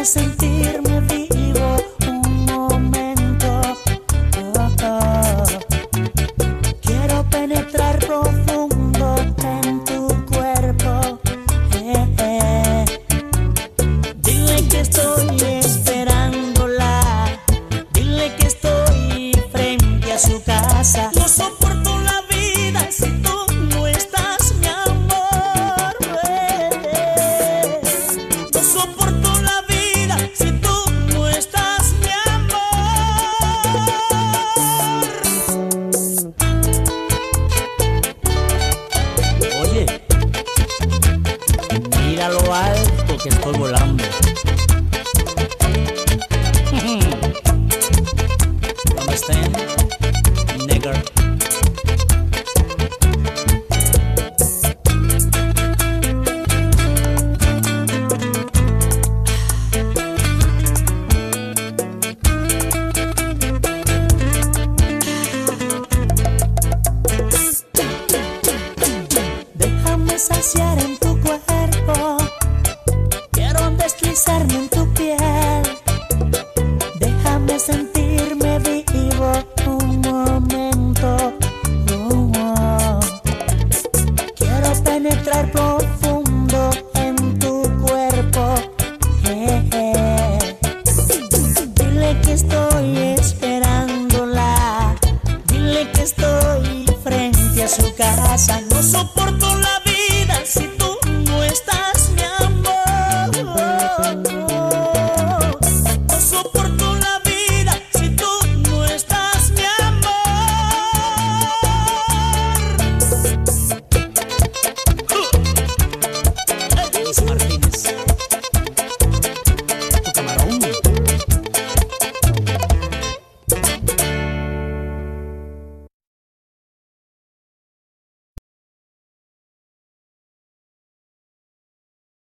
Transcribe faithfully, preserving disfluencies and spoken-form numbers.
de sentirme vivo un momento. Oh, oh. Quiero penetrar profundo en tu cuerpo. Eh, eh. Dile que estoy esperándola. Dile que estoy frente a su casa. No soporto la vida si tú no estás, mi amor. Eh. No soporto la vida si tú no estás, mi amor. Oye, mira lo alto que estoy volando.